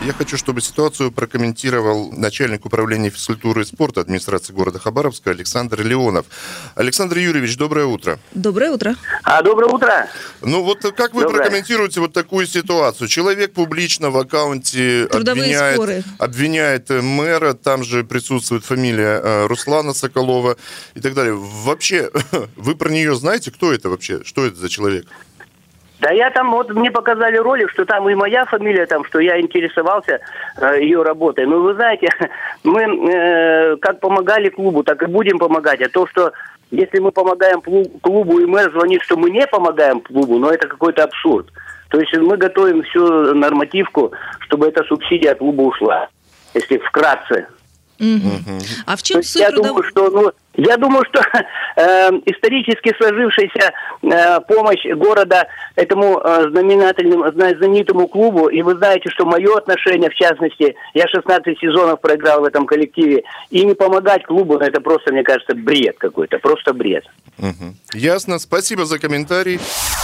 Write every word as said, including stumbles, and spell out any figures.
Я хочу, чтобы ситуацию прокомментировал начальник управления физкультуры и спорта администрации города Хабаровска Александр Леонов. Александр Юрьевич, доброе утро. Доброе утро. А, доброе утро. Ну вот как вы доброе. прокомментируете вот такую ситуацию? Человек публично в аккаунте обвиняет, обвиняет мэра, там же присутствует фамилия Руслана Соколова и так далее. Вообще, вы про нее знаете, кто это вообще? Что это за человек? Да я там, вот мне показали ролик, что там и моя фамилия, там, что я интересовался э, ее работой. Ну, вы знаете, мы э, как помогали клубу, так и будем помогать. А то, что если мы помогаем клубу, и мэр звонит, что мы не помогаем клубу, ну, это какой-то абсурд. То есть мы готовим всю нормативку, чтобы эта субсидия от клуба ушла, если вкратце. Угу. А в чем суть я трудов... думаю, что, ну, я думаю, что э, исторически сложившаяся э, помощь города этому э, знаменательному, знаменитому клубу, и вы знаете, что мое отношение, в частности, я шестнадцать сезонов проиграл в этом коллективе, и не помогать клубу, это просто, мне кажется, бред какой-то, просто бред. Угу. Ясно, спасибо за комментарий.